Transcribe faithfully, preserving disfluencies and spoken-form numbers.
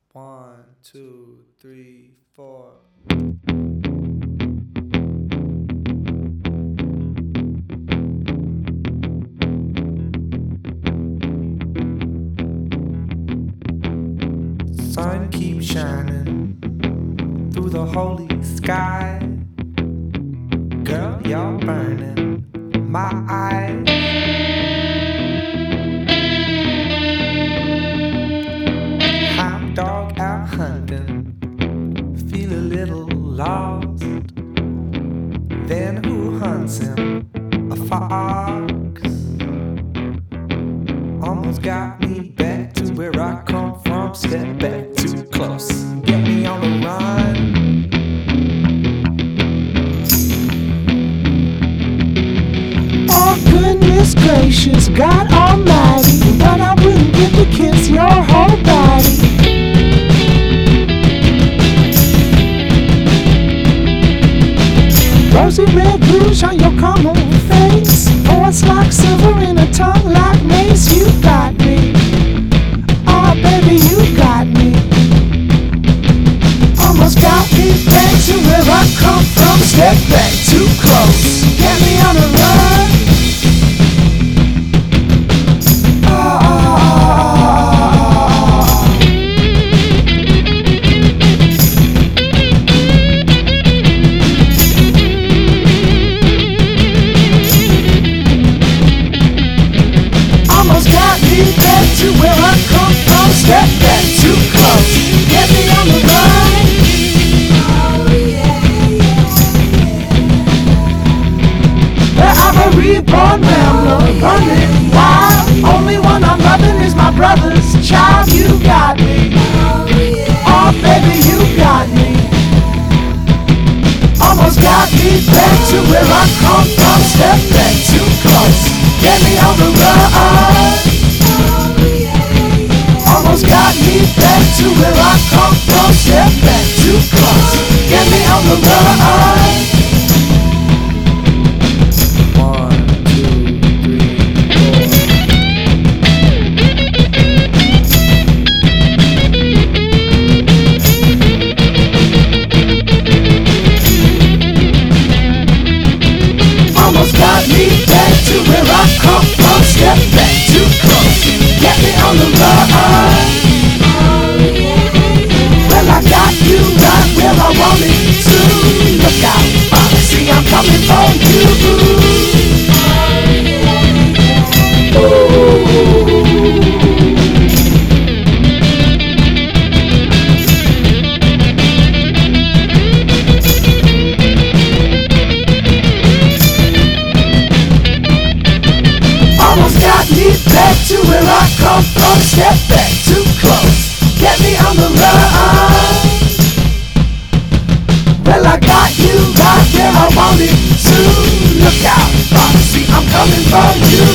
One, two, three, four. Sun keeps shining through the holy sky. Girl, you're burning my eyes. I'm dog out hunting, feel a little lost. Then who hunts him? A fox. Almost got me back to where I come from. Step back too close, get me on the run. Oh goodness gracious, God Almighty, but I wouldn't give to kiss your whole body. Rosy red rouge on your caramel face, voice like silver in a tongue like mace. You got me, oh baby, you got me. Almost got me back to where I come from. Step back too close, get me on the run. To where I come from, step back too close, get me on the run. Oh yeah, yeah, yeah. Well, I'm a reborn rambler, running wild. Only one I'm loving is my brother's child. You got me, oh, yeah, oh baby, you got me. Almost got me back to where I come from. Step back too close, get me on the run. Almost got me back to where I come from. Step back too close, get me on the run. One, two, three, four. Almost got me back to where I come from. Step back too close, get me on the run. Well, I got you right where I wanted to. Look out, Foxy, I'm coming for you. Ooh. Almost got me back to where I come from. Step back too close, get me on the run. Well, I got you right where I wanted to. Look out, Foxy, I'm coming for you.